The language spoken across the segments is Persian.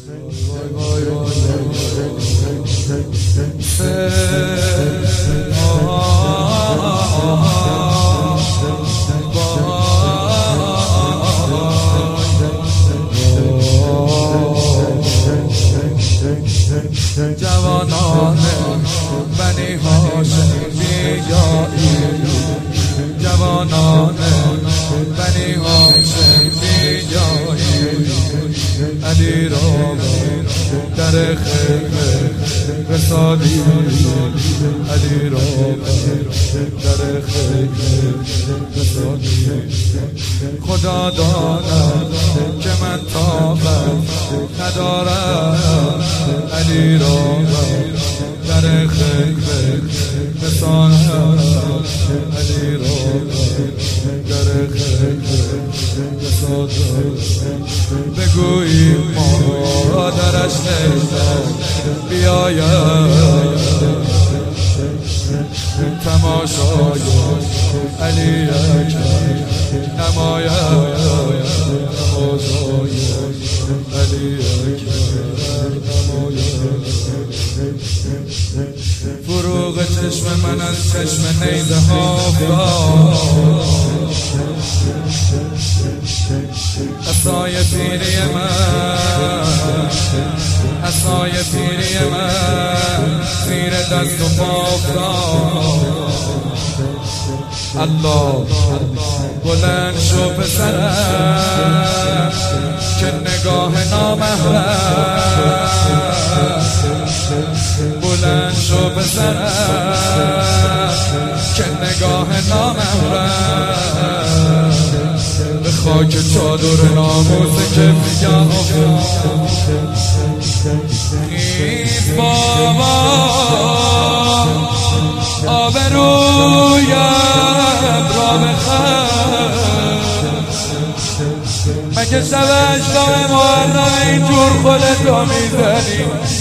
جوانان بنی هاشم بیایید، جوانان بنی هاشم بیایید، علی را در خیمه رسانید، علی را در خیمه رسانید. خدا داند که من طاقت ندارم، علی را در خیمه رسانم، علی را در خیمه رسانم. بگوییم مادرش نیست بیاید، تماشای علی اکبر نماید، تماشای علی اکبر نماید. فروغ چشم من از چشم نیزه ها عصای پیری من، عصای پیری من زیر دست و پا افتاد. الله بلند شو پسرم که نگاه نامحرم، بلند شو پسرم که نگاه نامحرم به خاک چادر ناموس که میگم خیز بابا آبرویم را بخر. مگه شب 8 محرم اینجور خودتو میزنی؟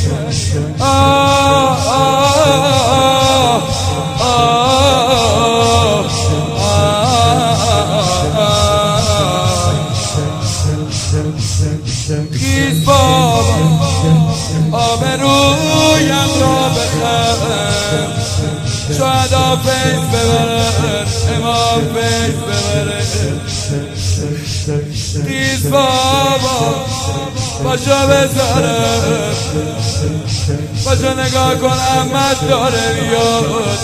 خیز بابا آبرویم را بخر، شهدا فیض ببرن، امام فیض ببرن. خیز بابا باشا بذارم، باشا نگاه کن احمد داره بیاد.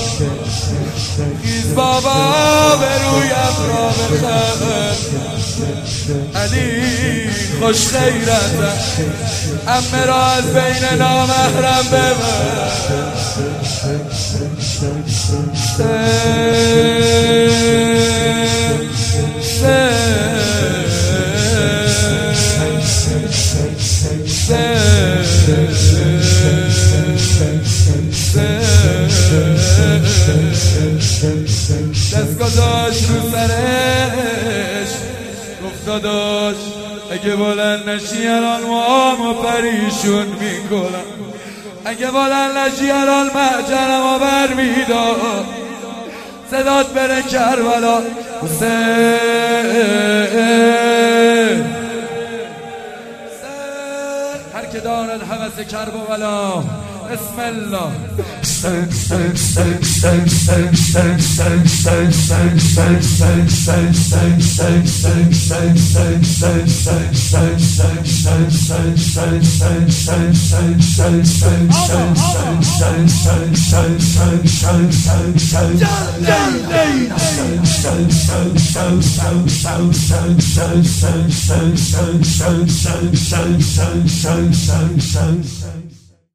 خیز بابا برویم را بخر، علی خوش غیرتم عمه را از بین نامحرم ببر. دست گذاشت رو سرش گفت داداش اگه بلند نشی الان موامو پریشون میکنم، اگه بلند نشی الان محجرمو بر میدار، صدات بره کربلا حسین. هر که دارد هوس کربلا بسم الله.